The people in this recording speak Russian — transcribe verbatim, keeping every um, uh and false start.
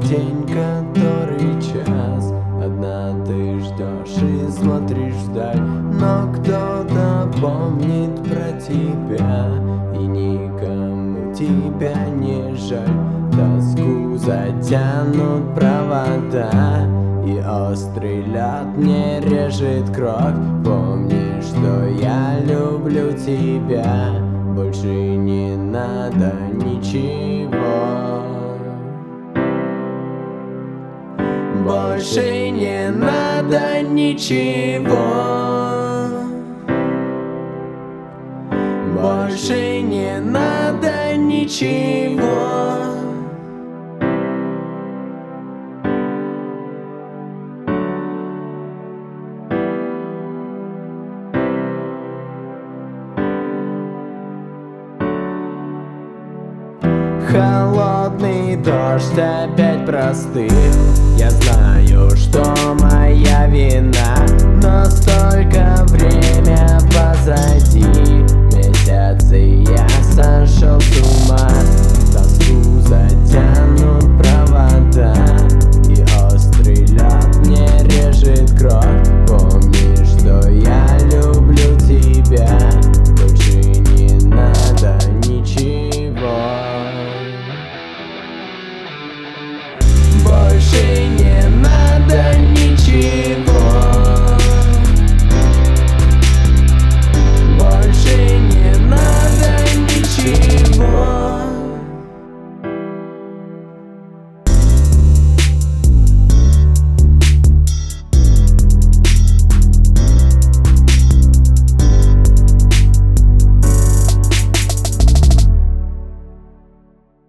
день, который час. Одна ты ждешь и смотришь вдаль, но кто-то помнит про тебя, и никому тебя не жаль. Тоску затянут провода, и острый лед не режет кровь. Помни, что я люблю тебя, больше не надо ничего. Больше не надо ничего. Больше не надо ничего. Холодный дождь опять простыл. Я знаю, что моя вина, но столько время позади. Месяцы я сошел с ума. Тоску затянут провода, и острый лед не режет кровь. Помни, что я люблю тебя, больше не надо ничего. Больше не надо ничего.